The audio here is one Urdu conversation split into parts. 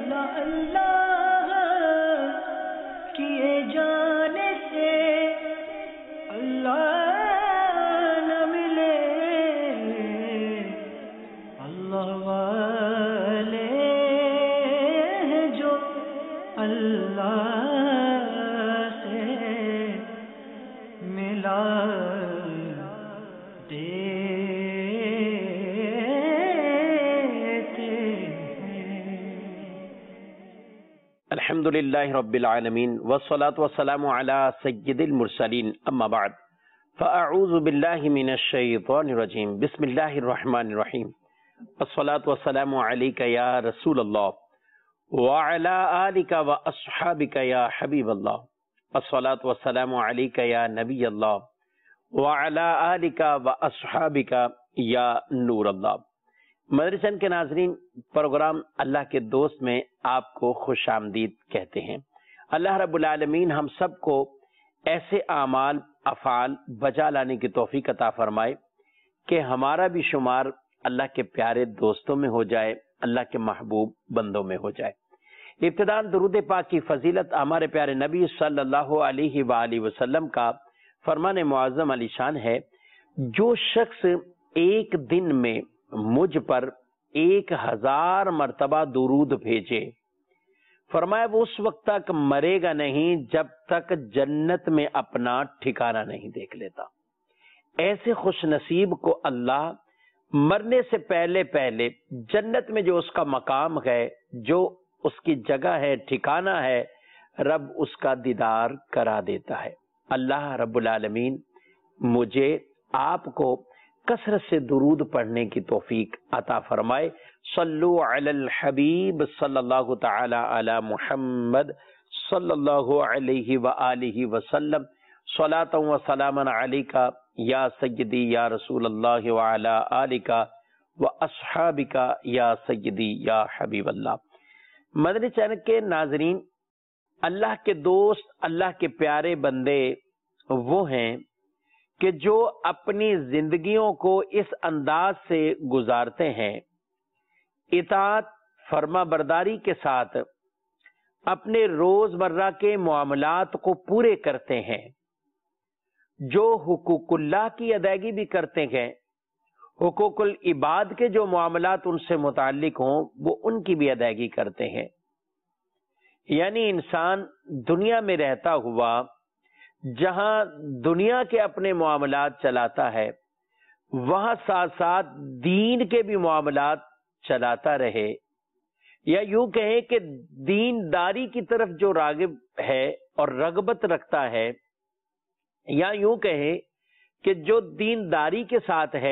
اللہ کیے جانے سے اللہ نہ ملے، اللہ والے ہیں جو اللہ سے ملا الحمدللہ رب العالمین والصلاة والسلام علی سید المرسلین اما بعد فاعوذ باللہ من الشیطان الرجیم بسم اللہ الرحمن الرحیم والصلاة والسلام علیک یا رسول اللہ وعلی آلک واصحابک یا حبیب اللہ والصلاة والسلام علیک یا نبی اللہ وعلی آلک واصحابک یا نور اللہ۔ مدرسن کے ناظرین، پروگرام اللہ کے دوست میں آپ کو خوش آمدید کہتے ہیں۔ اللہ رب العالمین ہم سب کو ایسے اعمال افعال بجا لانے کی توفیق عطا فرمائے کہ ہمارا بھی شمار اللہ کے پیارے دوستوں میں ہو جائے، اللہ کے محبوب بندوں میں ہو جائے۔ ابتداءً درود پاک کی فضیلت ہمارے پیارے نبی صلی اللہ علیہ وآلہ وسلم کا فرمان معظم علی شان ہے، جو شخص ایک دن میں مجھ پر 1000 مرتبہ درود بھیجے، فرمایا وہ اس وقت تک مرے گا نہیں جب تک جنت میں اپنا ٹھکانہ نہیں دیکھ لیتا۔ ایسے خوش نصیب کو اللہ مرنے سے پہلے پہلے جنت میں جو اس کا مقام ہے، جو اس کی جگہ ہے، ٹھکانہ ہے، رب اس کا دیدار کرا دیتا ہے۔ اللہ رب العالمین مجھے آپ کو کثرت سے درود پڑھنے کی توفیق عطا فرمائے۔ صلو علی الحبیب صلی اللہ تعالی علی محمد صلی اللہ علیہ وآلہ وسلم صلاۃ و سلاما علیکا یا سیدی یا رسول اللہ وعلی آلکا و اصحابکا یا سیدی یا حبیب اللہ۔ مدنی چینل کے ناظرین، اللہ کے دوست، اللہ کے پیارے بندے وہ ہیں کہ جو اپنی زندگیوں کو اس انداز سے گزارتے ہیں، اطاعت فرما برداری کے ساتھ اپنے روزمرہ کے معاملات کو پورے کرتے ہیں، جو حقوق اللہ کی ادائیگی بھی کرتے ہیں، حقوق العباد کے جو معاملات ان سے متعلق ہوں وہ ان کی بھی ادائیگی کرتے ہیں۔ یعنی انسان دنیا میں رہتا ہوا جہاں دنیا کے اپنے معاملات چلاتا ہے، وہاں ساتھ ساتھ دین کے بھی معاملات چلاتا رہے، یا یوں کہیں کہ دینداری کی طرف جو راغب ہے اور رغبت رکھتا ہے، یا یوں کہیں کہ جو دینداری کے ساتھ ہے،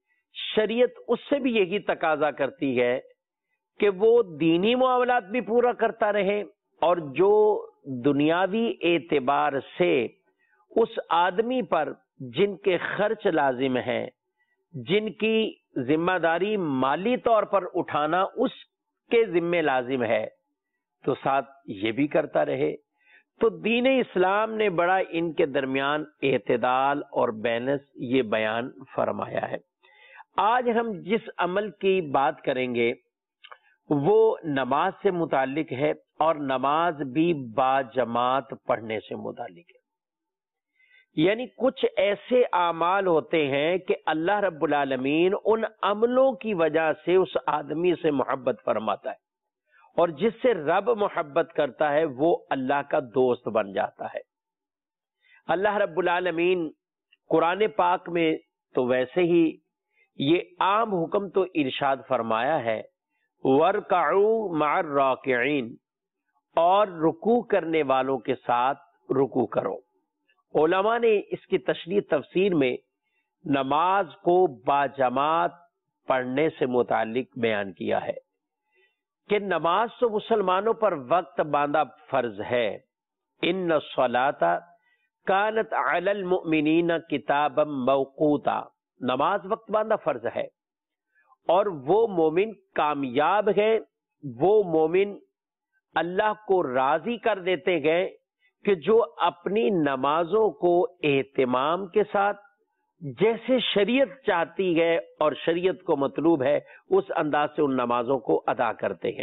شریعت اس سے بھی یہی تقاضا کرتی ہے کہ وہ دینی معاملات بھی پورا کرتا رہے، اور جو دنیاوی اعتبار سے اس آدمی پر جن کے خرچ لازم ہیں، جن کی ذمہ داری مالی طور پر اٹھانا اس کے ذمہ لازم ہے، تو ساتھ یہ بھی کرتا رہے۔ تو دین اسلام نے بڑا ان کے درمیان اعتدال اور بیلنس یہ بیان فرمایا ہے۔ آج ہم جس عمل کی بات کریں گے وہ نماز سے متعلق ہے، اور نماز بھی با جماعت پڑھنے سے متعلق ہے۔ یعنی کچھ ایسے اعمال ہوتے ہیں کہ اللہ رب العالمین ان عملوں کی وجہ سے اس آدمی سے محبت فرماتا ہے، اور جس سے رب محبت کرتا ہے وہ اللہ کا دوست بن جاتا ہے۔ اللہ رب العالمین قرآن پاک میں تو ویسے ہی یہ عام حکم تو ارشاد فرمایا ہے، وَارْكَعُوا مَعَ الرَّاكِعِينَ، اور رکوع کرنے والوں کے ساتھ رکوع کرو۔ علماء نے اس کی تشریح تفسیر میں نماز کو باجماعت پڑھنے سے متعلق بیان کیا ہے کہ نماز تو مسلمانوں پر وقت باندھا فرض ہے۔ ان الصلاۃ کانت علی المؤمنین کتابا موقوتا، نماز وقت باندھا فرض ہے، اور وہ مومن کامیاب ہے، وہ مومن اللہ کو راضی کر دیتے گئے کہ جو اپنی نمازوں کو اہتمام کے ساتھ جیسے شریعت چاہتی ہے اور شریعت کو مطلوب ہے اس انداز سے ان نمازوں کو ادا کرتے ہیں۔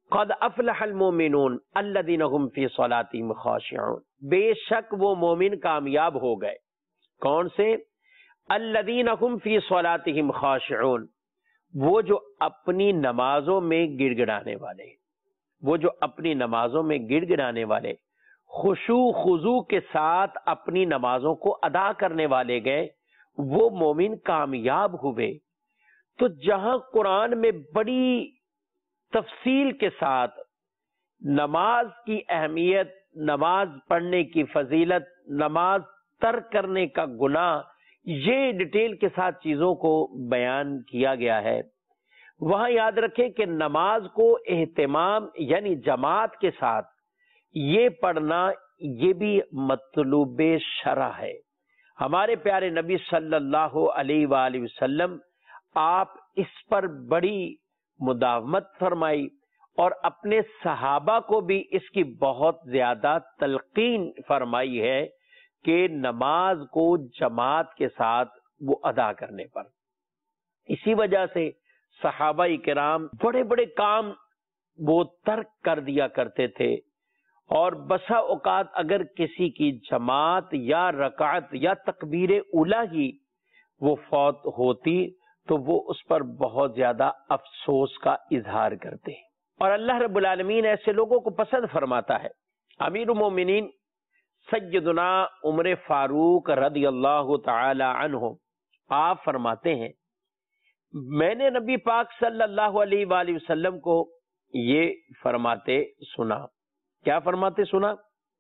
قد افلح المؤمنون الذین هم فی صلاتهم خاشعون، بے شک وہ مومن کامیاب ہو گئے۔ کون سے؟ الذین هم فی صلاتهم خاشعون، وہ جو اپنی نمازوں میں گڑ گڑانے والے، وہ جو اپنی نمازوں میں گڑ گڑانے والے، خشوع خضوع کے ساتھ اپنی نمازوں کو ادا کرنے والے گئے، وہ مومن کامیاب ہوئے۔ تو جہاں قرآن میں بڑی تفصیل کے ساتھ نماز کی اہمیت، نماز پڑھنے کی فضیلت، نماز ترک کرنے کا گناہ، یہ ڈیٹیل کے ساتھ چیزوں کو بیان کیا گیا ہے، وہاں یاد رکھیں کہ نماز کو اہتمام یعنی جماعت کے ساتھ یہ پڑھنا یہ بھی مطلوب شرع ہے۔ ہمارے پیارے نبی صلی اللہ علیہ وآلہ وسلم آپ اس پر بڑی مداومت فرمائی اور اپنے صحابہ کو بھی اس کی بہت زیادہ تلقین فرمائی ہے کہ نماز کو جماعت کے ساتھ وہ ادا کرنے پر۔ اسی وجہ سے صحابہ کرام بڑے بڑے کام وہ ترک کر دیا کرتے تھے، اور بسا اوقات اگر کسی کی جماعت یا رکعت یا تکبیر اولی ہی وہ فوت ہوتی تو وہ اس پر بہت زیادہ افسوس کا اظہار کرتے، اور اللہ رب العالمین ایسے لوگوں کو پسند فرماتا ہے۔ امیر المومنین سیدنا عمر فاروق رضی اللہ تعالی عنہ آپ فرماتے ہیں، میں نے نبی پاک صلی اللہ علیہ وآلہ وسلم کو یہ فرماتے سنا، کیا فرماتے سنا؟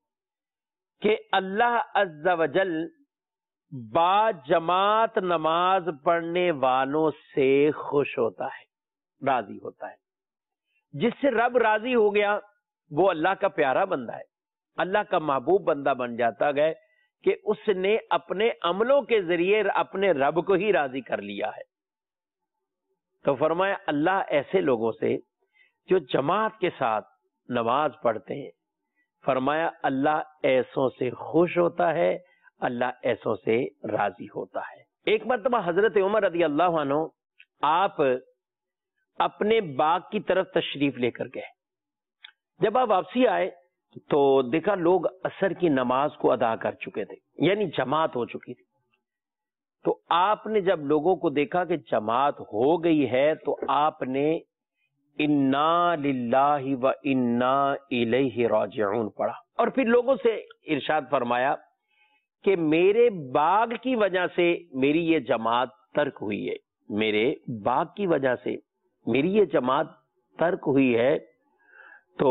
کہ اللہ عز و جل با جماعت نماز پڑھنے والوں سے خوش ہوتا ہے، راضی ہوتا ہے۔ جس سے رب راضی ہو گیا وہ اللہ کا پیارا بندہ ہے، اللہ کا محبوب بندہ بن جاتا ہے کہ اس نے اپنے عملوں کے ذریعے اپنے رب کو ہی راضی کر لیا ہے۔ تو فرمایا اللہ ایسے لوگوں سے جو جماعت کے ساتھ نماز پڑھتے ہیں، فرمایا اللہ ایسوں سے خوش ہوتا ہے، اللہ ایسوں سے راضی ہوتا ہے۔ ایک مرتبہ حضرت عمر رضی اللہ عنہ آپ اپنے باغ کی طرف تشریف لے کر گئے۔ جب آپ واپسی آئے تو دیکھا لوگ عصر کی نماز کو ادا کر چکے تھے، یعنی جماعت ہو چکی تھی۔ تو آپ نے جب لوگوں کو دیکھا کہ جماعت ہو گئی ہے تو آپ نے انا للہ و انا الیہ راجعون پڑھا، اور پھر لوگوں سے ارشاد فرمایا کہ میرے باغ کی وجہ سے میری یہ جماعت ترک ہوئی ہے، میرے باغ کی وجہ سے میری یہ جماعت ترک ہوئی ہے، تو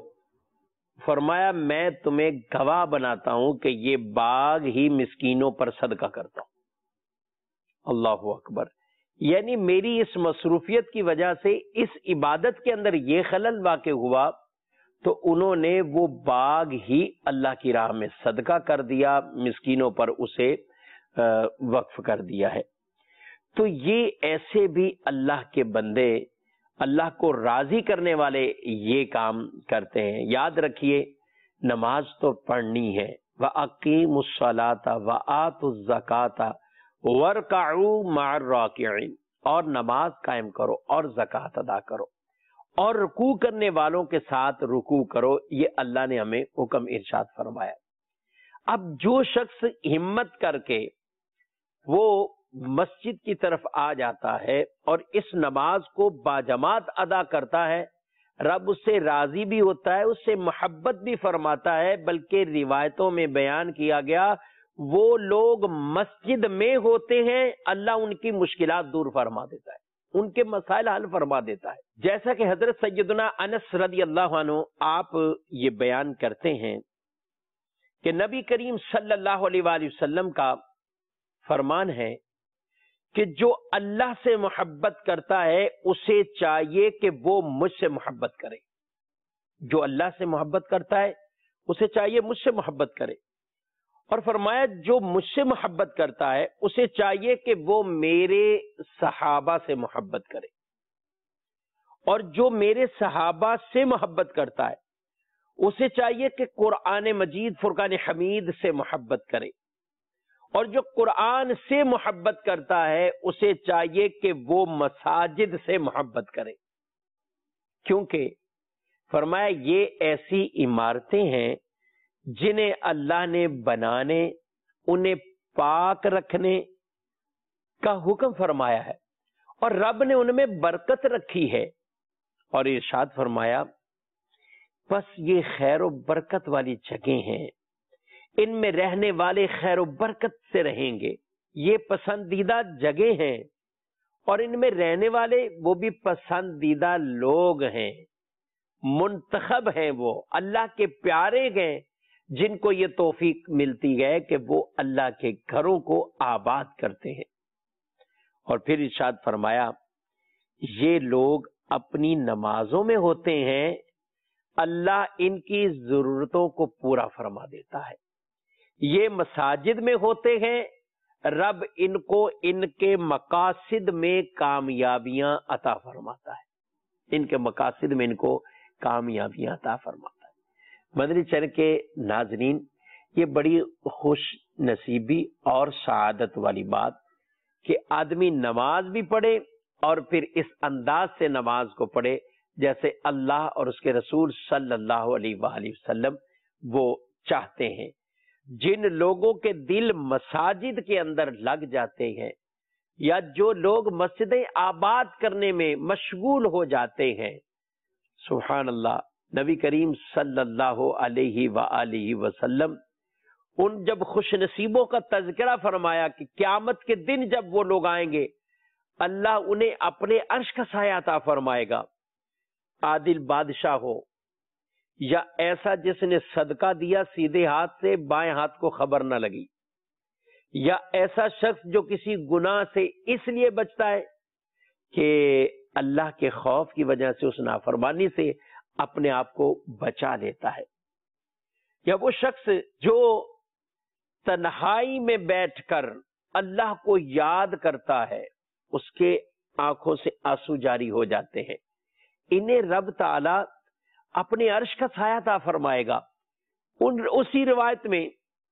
فرمایا میں تمہیں گواہ بناتا ہوں کہ یہ باغ ہی مسکینوں پر صدقہ کرتا ہوں۔ اللہ اکبر، یعنی میری اس مصروفیت کی وجہ سے اس عبادت کے اندر یہ خلل واقع ہوا تو انہوں نے وہ باغ ہی اللہ کی راہ میں صدقہ کر دیا، مسکینوں پر اسے وقف کر دیا ہے۔ تو یہ ایسے بھی اللہ کے بندے، اللہ کو راضی کرنے والے یہ کام کرتے ہیں۔ یاد رکھیے نماز تو پڑھنی ہے، وَأَقِيمُوا الصَّلَاةَ وَآتُوا الزَّكَاةَ وَارْكَعُوا مَعَ الرَّاكِعِينَ، اور نماز قائم کرو اور زکوٰۃ ادا کرو اور رکوع کرنے والوں کے ساتھ رکوع کرو، یہ اللہ نے ہمیں حکم ارشاد فرمایا۔ اب جو شخص ہمت کر کے وہ مسجد کی طرف آ جاتا ہے اور اس نماز کو باجماعت ادا کرتا ہے، رب اس سے راضی بھی ہوتا ہے، اس سے محبت بھی فرماتا ہے، بلکہ روایتوں میں بیان کیا گیا وہ لوگ مسجد میں ہوتے ہیں اللہ ان کی مشکلات دور فرما دیتا ہے، ان کے مسائل حل فرما دیتا ہے۔ جیسا کہ حضرت سیدنا انس رضی اللہ عنہ آپ یہ بیان کرتے ہیں کہ نبی کریم صلی اللہ علیہ وآلہ وسلم کا فرمان ہے کہ جو اللہ سے محبت کرتا ہے اسے چاہیے کہ وہ مجھ سے محبت کرے، جو اللہ سے محبت کرتا ہے اسے چاہیے مجھ سے محبت کرے، اور فرمایا جو مجھ سے محبت کرتا ہے اسے چاہیے کہ وہ میرے صحابہ سے محبت کرے، اور جو میرے صحابہ سے محبت کرتا ہے اسے چاہیے کہ قرآن مجید فرقان حمید سے محبت کرے، اور جو قرآن سے محبت کرتا ہے اسے چاہیے کہ وہ مساجد سے محبت کرے، کیونکہ فرمایا یہ ایسی عمارتیں ہیں جنہیں اللہ نے بنانے، انہیں پاک رکھنے کا حکم فرمایا ہے، اور رب نے ان میں برکت رکھی ہے، اور ارشاد فرمایا بس یہ خیر و برکت والی جگہیں ہیں، ان میں رہنے والے خیر و برکت سے رہیں گے، یہ پسندیدہ جگہیں ہیں، اور ان میں رہنے والے وہ بھی پسندیدہ لوگ ہیں، منتخب ہیں، وہ اللہ کے پیارے ہیں جن کو یہ توفیق ملتی ہے کہ وہ اللہ کے گھروں کو آباد کرتے ہیں۔ اور پھر ارشاد فرمایا یہ لوگ اپنی نمازوں میں ہوتے ہیں، اللہ ان کی ضرورتوں کو پورا فرما دیتا ہے، یہ مساجد میں ہوتے ہیں، رب ان کو ان کے مقاصد میں کامیابیاں عطا فرماتا ہے، ان کے مقاصد میں ان کو کامیابیاں عطا فرماتا ہے۔ مدنی چینل کے ناظرین، یہ بڑی خوش نصیبی اور سعادت والی بات کہ آدمی نماز بھی پڑھے اور پھر اس انداز سے نماز کو پڑھے جیسے اللہ اور اس کے رسول صلی اللہ علیہ وآلہ وسلم وہ چاہتے ہیں۔ جن لوگوں کے دل مساجد کے اندر لگ جاتے ہیں، یا جو لوگ مسجدیں آباد کرنے میں مشغول ہو جاتے ہیں، سبحان اللہ، نبی کریم صلی اللہ علیہ وآلہ وسلم ان جب خوش نصیبوں کا تذکرہ فرمایا کہ قیامت کے دن جب وہ لوگ آئیں گے اللہ انہیں اپنے عرش کا سایہ عطا فرمائے گا، عادل بادشاہ ہو یا ایسا جس نے صدقہ دیا سیدھے ہاتھ سے بائیں ہاتھ کو خبر نہ لگی، یا ایسا شخص جو کسی گناہ سے اس لیے بچتا ہے کہ اللہ کے خوف کی وجہ سے اس نافرمانی سے اپنے آپ کو بچا لیتا ہے، یا وہ شخص جو تنہائی میں بیٹھ کر اللہ کو یاد کرتا ہے، اس کے آنکھوں سے آنسو جاری ہو جاتے ہیں، انہیں رب تعالی اپنے عرش کا سایہ عطا فرمائے گا۔ اسی روایت میں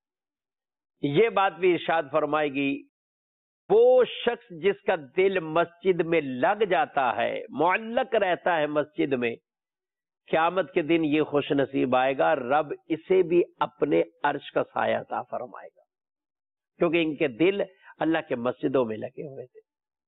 یہ بات بھی ارشاد فرمائے گی، وہ شخص جس کا دل مسجد میں لگ جاتا ہے، معلق رہتا ہے مسجد میں، قیامت کے دن یہ خوش نصیب آئے گا، رب اسے بھی اپنے عرش کا سایہ عطا فرمائے گا، کیونکہ ان کے دل اللہ کے مسجدوں میں لگے ہوئے تھے۔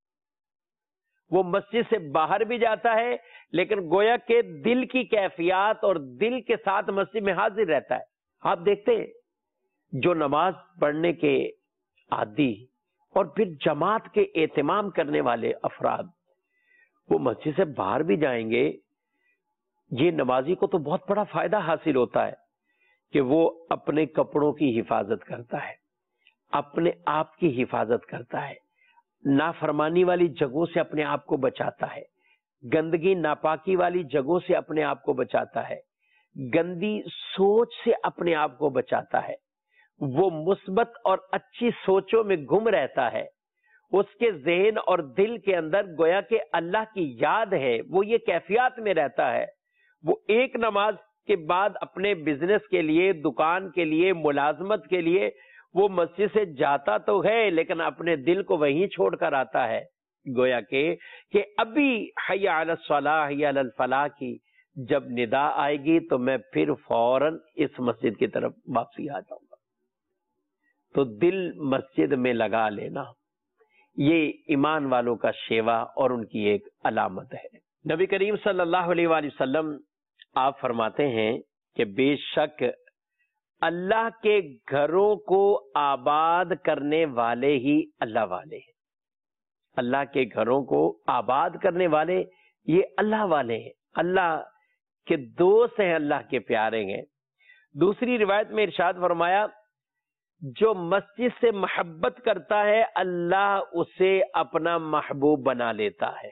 وہ مسجد سے باہر بھی جاتا ہے لیکن گویا کہ دل کی کیفیات اور دل کے ساتھ مسجد میں حاضر رہتا ہے۔ آپ دیکھتے ہیں جو نماز پڑھنے کے عادی اور پھر جماعت کے اہتمام کرنے والے افراد، وہ مسجد سے باہر بھی جائیں گے، یہ نمازی کو تو بہت بڑا فائدہ حاصل ہوتا ہے کہ وہ اپنے کپڑوں کی حفاظت کرتا ہے، اپنے آپ کی حفاظت کرتا ہے، نافرمانی والی جگہوں سے اپنے آپ کو بچاتا ہے، گندگی ناپاکی والی جگہوں سے اپنے آپ کو بچاتا ہے، گندی سوچ سے اپنے آپ کو بچاتا ہے، وہ مثبت اور اچھی سوچوں میں گم رہتا ہے، اس کے ذہن اور دل کے اندر گویا کہ اللہ کی یاد ہے، وہ یہ کیفیات میں رہتا ہے، وہ ایک نماز کے بعد اپنے بزنس کے لیے، دکان کے لیے، ملازمت کے لیے وہ مسجد سے جاتا تو ہے لیکن اپنے دل کو وہیں چھوڑ کر آتا ہے، گویا کہ ابھی حی علی الصلاح حی علی الفلاح کی جب ندا آئے گی تو میں پھر فوراً اس مسجد کی طرف واپسی آ جاؤں گا۔ تو دل مسجد میں لگا لینا یہ ایمان والوں کا شیوا اور ان کی ایک علامت ہے۔ نبی کریم صلی اللہ علیہ وآلہ وسلم آپ فرماتے ہیں کہ بے شک اللہ کے گھروں کو آباد کرنے والے ہی اللہ والے ہیں، اللہ کے گھروں کو آباد کرنے والے یہ اللہ والے ہیں، اللہ کے دوست ہیں، اللہ کے پیارے ہیں۔ دوسری روایت میں ارشاد فرمایا جو مسجد سے محبت کرتا ہے اللہ اسے اپنا محبوب بنا لیتا ہے۔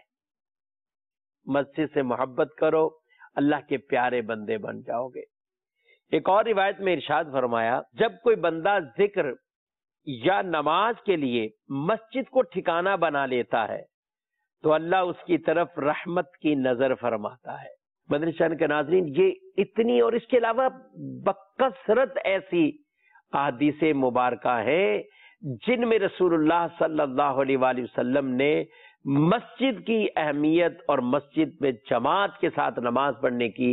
مسجد سے محبت کرو، اللہ کے پیارے بندے بن جاؤ گے۔ ایک اور روایت میں ارشاد فرمایا جب کوئی بندہ ذکر یا نماز کے لیے مسجد کو ٹھکانہ بنا لیتا ہے تو اللہ اس کی طرف رحمت کی نظر فرماتا ہے۔ مدنی چینل کے ناظرین، یہ اتنی اور اس کے علاوہ بکثرت ایسی احادیث مبارکہ ہیں جن میں رسول اللہ صلی اللہ علیہ وآلہ وسلم نے مسجد کی اہمیت اور مسجد میں جماعت کے ساتھ نماز پڑھنے کی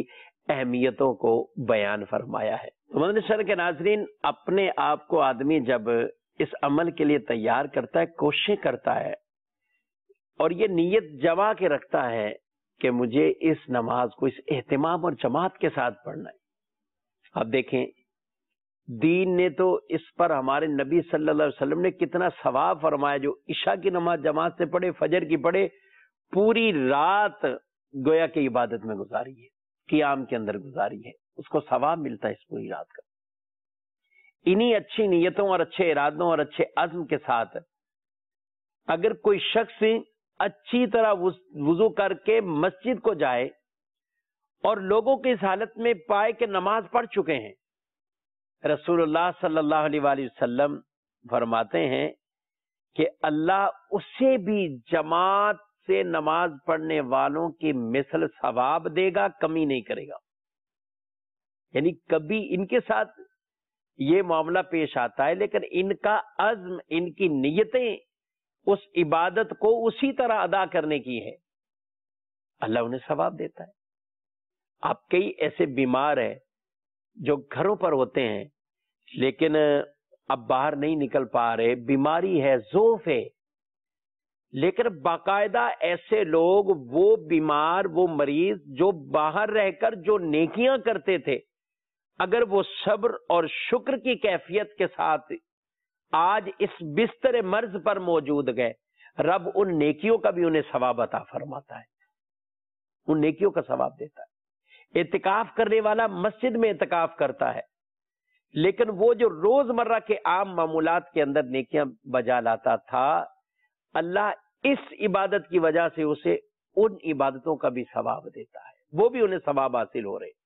اہمیتوں کو بیان فرمایا ہے۔ تو مدنی چینل کے ناظرین، اپنے آپ کو آدمی جب اس عمل کے لیے تیار کرتا ہے، کوشش کرتا ہے اور یہ نیت جما کے رکھتا ہے کہ مجھے اس نماز کو اس اہتمام اور جماعت کے ساتھ پڑھنا ہے۔ اب دیکھیں، دین نے تو اس پر ہمارے نبی صلی اللہ علیہ وسلم نے کتنا ثواب فرمایا۔ جو عشاء کی نماز جماعت سے پڑھے، فجر کی پڑھے، پوری رات گویا کہ عبادت میں گزاری ہے، قیام کے اندر گزاری ہے، اس کو ثواب ملتا ہے اس پوری رات کا۔ انہی اچھی نیتوں اور اچھے ارادوں اور اچھے عزم کے ساتھ اگر کوئی شخص اچھی طرح وضو کر کے مسجد کو جائے اور لوگوں کی اس حالت میں پائے کہ نماز پڑھ چکے ہیں، رسول اللہ صلی اللہ علیہ وآلہ وسلم فرماتے ہیں کہ اللہ اسے بھی جماعت سے نماز پڑھنے والوں کی مثل ثواب دے گا، کمی نہیں کرے گا۔ یعنی کبھی ان کے ساتھ یہ معاملہ پیش آتا ہے، لیکن ان کا عزم، ان کی نیتیں اس عبادت کو اسی طرح ادا کرنے کی ہے، اللہ انہیں ثواب دیتا ہے۔ آپ کئی ایسے بیمار ہیں جو گھروں پر ہوتے ہیں لیکن اب باہر نہیں نکل پا رہے، بیماری ہے، ضعف ہے، لیکن باقاعدہ ایسے لوگ، وہ بیمار، وہ مریض جو باہر رہ کر جو نیکیاں کرتے تھے، اگر وہ صبر اور شکر کی کیفیت کے ساتھ آج اس بستر مرض پر موجود گئے، رب ان نیکیوں کا بھی انہیں ثواب عطا فرماتا ہے، ان نیکیوں کا ثواب دیتا ہے۔ اعتکاف کرنے والا مسجد میں اعتکاف کرتا ہے، لیکن وہ جو روزمرہ کے عام معمولات کے اندر نیکیاں بجا لاتا تھا، اللہ اس عبادت کی وجہ سے اسے ان عبادتوں کا بھی ثواب دیتا ہے، وہ بھی انہیں ثواب حاصل ہو رہے۔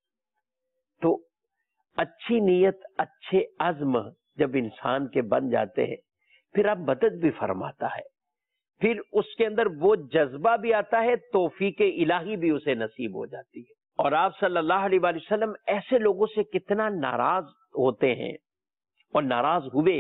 تو اچھی نیت، اچھے عزم جب انسان کے بن جاتے ہیں، پھر اب مدد بھی فرماتا ہے، پھر اس کے اندر وہ جذبہ بھی آتا ہے، توفیق الہی بھی اسے نصیب ہو جاتی ہے۔ اور آپ صلی اللہ علیہ وآلہ وسلم ایسے لوگوں سے کتنا ناراض ہوتے ہیں اور ناراض ہوئے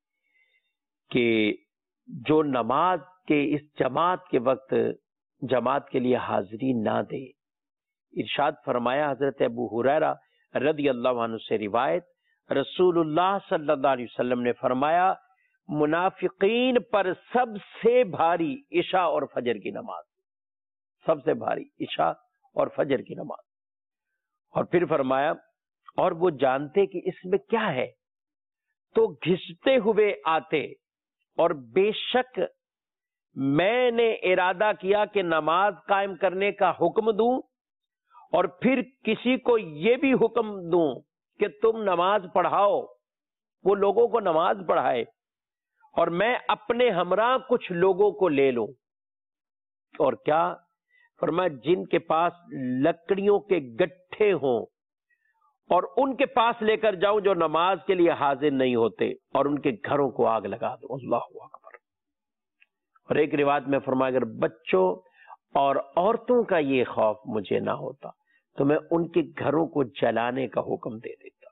کہ جو نماز کے اس جماعت کے وقت جماعت کے لیے حاضری نہ دے۔ ارشاد فرمایا حضرت ابو ہریرہ رضی اللہ عنہ سے روایت، رسول اللہ صلی اللہ علیہ وسلم نے فرمایا، منافقین پر سب سے بھاری عشاء اور فجر کی نماز، سب سے بھاری عشاء اور فجر کی نماز۔ اور پھر فرمایا، اور وہ جانتے کہ اس میں کیا ہے تو گھستے ہوئے آتے، اور بے شک میں نے ارادہ کیا کہ نماز قائم کرنے کا حکم دوں، اور پھر کسی کو یہ بھی حکم دوں کہ تم نماز پڑھاؤ، وہ لوگوں کو نماز پڑھائے، اور میں اپنے ہمراہ کچھ لوگوں کو لے لوں۔ اور کیا فرمایا، جن کے پاس لکڑیوں کے گٹھے ہوں اور ان کے پاس لے کر جاؤں جو نماز کے لیے حاضر نہیں ہوتے، اور ان کے گھروں کو آگ لگا دو۔ اللہ اکبر۔ اور ایک روایت میں فرمایا، اگر بچوں اور عورتوں کا یہ خوف مجھے نہ ہوتا تو میں ان کے گھروں کو جلانے کا حکم دے دیتا،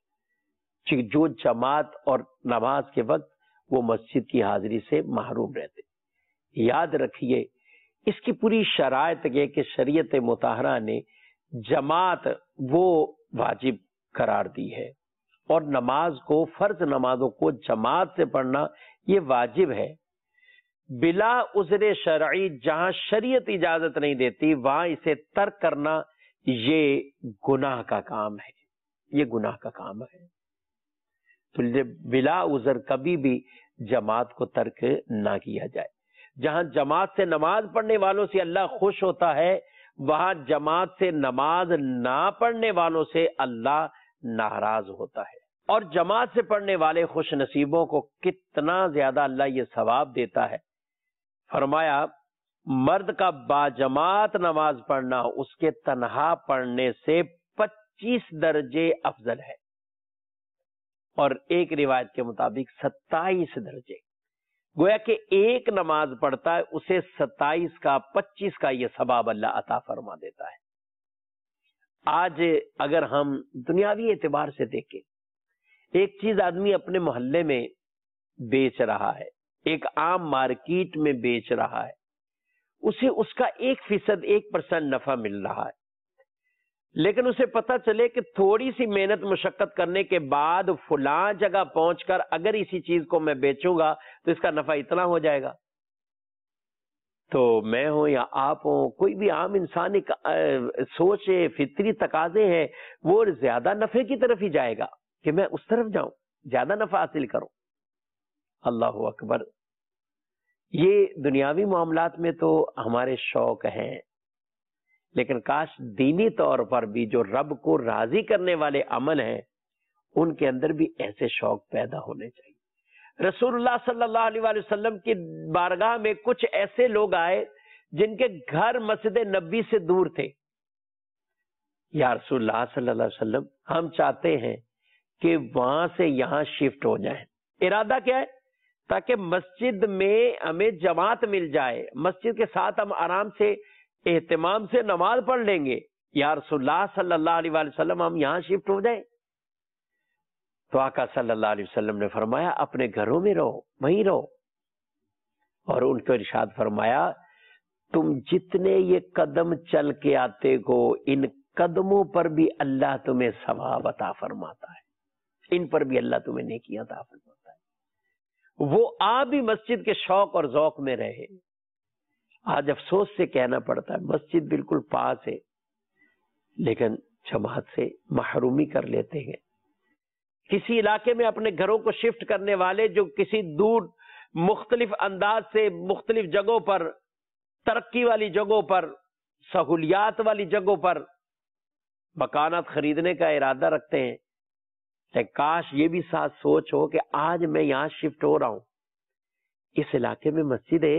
کہ جو جماعت اور نماز کے وقت وہ مسجد کی حاضری سے محروم رہتے۔ یاد رکھیے، اس کی پوری شرائط یہ کہ شریعت مطہرہ نے جماعت وہ واجب قرار دی ہے، اور نماز کو، فرض نمازوں کو جماعت سے پڑھنا یہ واجب ہے۔ بلا عذر شرعی جہاں شریعت اجازت نہیں دیتی، وہاں اسے ترک کرنا یہ گناہ کا کام ہے، یہ گناہ کا کام ہے۔ تو بلا عذر کبھی بھی جماعت کو ترک نہ کیا جائے۔ جہاں جماعت سے نماز پڑھنے والوں سے اللہ خوش ہوتا ہے، وہاں جماعت سے نماز نہ پڑھنے والوں سے اللہ ناراض ہوتا ہے۔ اور جماعت سے پڑھنے والے خوش نصیبوں کو کتنا زیادہ اللہ یہ ثواب دیتا ہے۔ فرمایا، مرد کا باجماعت نماز پڑھنا اس کے تنہا پڑھنے سے 25 درجے افضل ہے، اور ایک روایت کے مطابق 27 درجے۔ گویا کہ ایک نماز پڑھتا ہے، اسے 27 کا، 25 کا یہ ثواب اللہ عطا فرما دیتا ہے۔ آج اگر ہم دنیاوی اعتبار سے دیکھیں، ایک چیز آدمی اپنے محلے میں بیچ رہا ہے، ایک عام مارکیٹ میں بیچ رہا ہے، اسے اس کا 1% 1% نفع مل رہا ہے، لیکن اسے پتہ چلے کہ تھوڑی سی محنت مشقت کرنے کے بعد فلاں جگہ پہنچ کر اگر اسی چیز کو میں بیچوں گا تو اس کا نفع اتنا ہو جائے گا، تو میں ہوں یا آپ ہوں، کوئی بھی عام انسان ایک سوچ فطری تقاضے ہیں، وہ زیادہ نفع کی طرف ہی جائے گا کہ میں اس طرف جاؤں، زیادہ نفع حاصل کروں۔ اللہ اکبر۔ یہ دنیاوی معاملات میں تو ہمارے شوق ہیں، لیکن کاش دینی طور پر بھی جو رب کو راضی کرنے والے عمل ہیں ان کے اندر بھی ایسے شوق پیدا ہونے چاہیے۔ رسول اللہ صلی اللہ علیہ وآلہ وسلم کی بارگاہ میں کچھ ایسے لوگ آئے جن کے گھر مسجد نبی سے دور تھے۔ یا رسول اللہ صلی اللہ علیہ وسلم، ہم چاہتے ہیں کہ وہاں سے یہاں شفٹ ہو جائیں۔ ارادہ کیا ہے؟ تاکہ مسجد میں ہمیں جماعت مل جائے، مسجد کے ساتھ ہم آرام سے اہتمام سے نماز پڑھ لیں گے۔ یا رسول اللہ صلی اللہ علیہ وآلہ وسلم، ہم یہاں شفٹ ہو جائیں؟ تو آقا صلی اللہ علیہ وسلم نے فرمایا اپنے گھروں میں رہو، وہیں رہو۔ اور ان کو ارشاد فرمایا تم جتنے یہ قدم چل کے آتے ہو ان قدموں پر بھی اللہ تمہیں ثواب عطا فرماتا ہے، ان پر بھی اللہ تمہیں نیکی عطا فرماتا ہے۔ وہ آپ بھی مسجد کے شوق اور ذوق میں رہے۔ آج افسوس سے کہنا پڑتا ہے مسجد بالکل پاس ہے لیکن جماعت سے محرومی کر لیتے ہیں۔ کسی علاقے میں اپنے گھروں کو شفٹ کرنے والے جو کسی دور مختلف انداز سے مختلف جگہوں پر، ترقی والی جگہوں پر، سہولیات والی جگہوں پر مکانات خریدنے کا ارادہ رکھتے ہیں، کاش یہ بھی ساتھ سوچ ہو کہ آج میں یہاں شفٹ ہو رہا ہوں، اس علاقے میں مسجد ہے،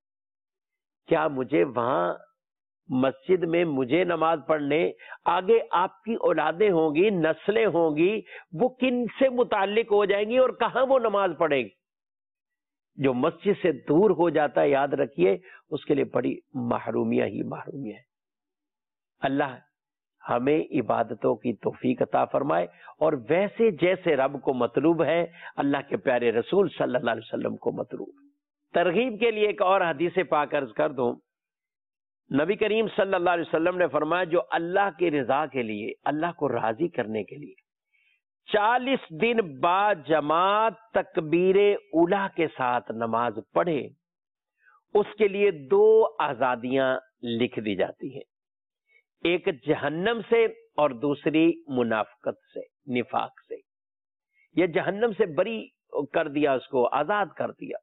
کیا مجھے وہاں مسجد میں مجھے نماز پڑھنے، آگے آپ کی اولادیں ہوں گی، نسلیں ہوں گی، وہ کن سے متعلق ہو جائیں گی اور کہاں وہ نماز پڑھے گی؟ جو مسجد سے دور ہو جاتا ہے یاد رکھیے اس کے لیے بڑی محرومیاں ہی محرومیاں ہے۔ اللہ ہمیں عبادتوں کی توفیق عطا فرمائے اور ویسے جیسے رب کو مطلوب ہے اللہ کے پیارے رسول صلی اللہ علیہ وسلم کو مطلوب ہے۔ ترغیب کے لیے ایک اور حدیث پاک عرض کر دوں، نبی کریم صلی اللہ علیہ وسلم نے فرمایا جو اللہ کی رضا کے لیے، اللہ کو راضی کرنے کے لیے 40 دن بعد جماعت تکبیر اولیٰ کے ساتھ نماز پڑھے اس کے لیے 2 آزادیاں لکھ دی جاتی ہیں، ایک جہنم سے اور دوسری منافقت سے، نفاق سے۔ یہ جہنم سے بری کر دیا، اس کو آزاد کر دیا۔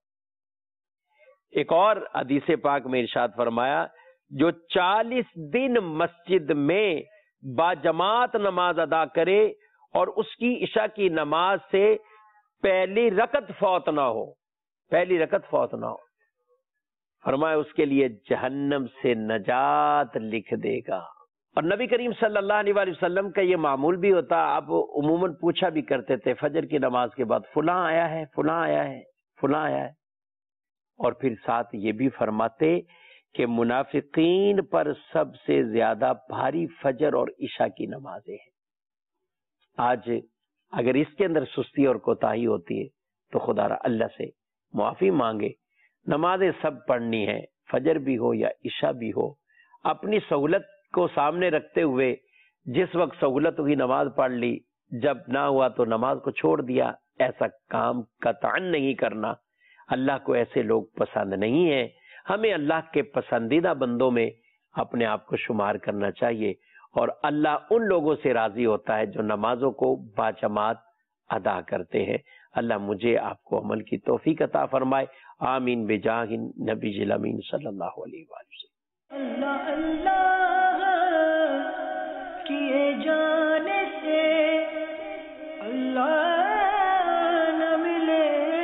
ایک اور حدیث پاک میں ارشاد فرمایا جو 40 دن مسجد میں باجماعت نماز ادا کرے اور اس کی عشاء کی نماز سے پہلی رکعت فوت نہ ہو، پہلی رکعت فوت نہ ہو، فرمایا اس کے لیے جہنم سے نجات لکھ دے گا۔ اور نبی کریم صلی اللہ علیہ وآلہ وسلم کا یہ معمول بھی ہوتا، آپ عموماً پوچھا بھی کرتے تھے فجر کی نماز کے بعد فلاں آیا ہے، فلاں آیا ہے، فلاں آیا ہے، اور پھر ساتھ یہ بھی فرماتے کہ منافقین پر سب سے زیادہ بھاری فجر اور عشاء کی نمازیں ہیں۔ آج اگر اس کے اندر سستی اور کوتاہی ہوتی ہے تو خدا را اللہ سے معافی مانگے۔ نمازیں سب پڑھنی ہے، فجر بھی ہو یا عشاء بھی ہو، اپنی سہولت کو سامنے رکھتے ہوئے جس وقت سہولت ہوئی نماز پڑھ لی، جب نہ ہوا تو نماز کو چھوڑ دیا، ایسا کام قطعاً نہیں کرنا۔ اللہ کو ایسے لوگ پسند نہیں ہیں۔ ہمیں اللہ کے پسندیدہ بندوں میں اپنے آپ کو شمار کرنا چاہیے، اور اللہ ان لوگوں سے راضی ہوتا ہے جو نمازوں کو باجماعت ادا کرتے ہیں۔ اللہ مجھے آپ کو عمل کی توفیق عطا فرمائے، آمین بجاہ نبی الامین صلی اللہ علیہ وآلہ وسلم۔ اللہ اللہ کیے جانے سے اللہ نہ ملے،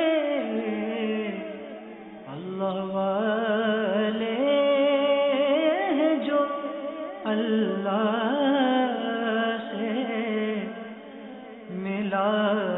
اللہ والے ہیں جو اللہ سے ملا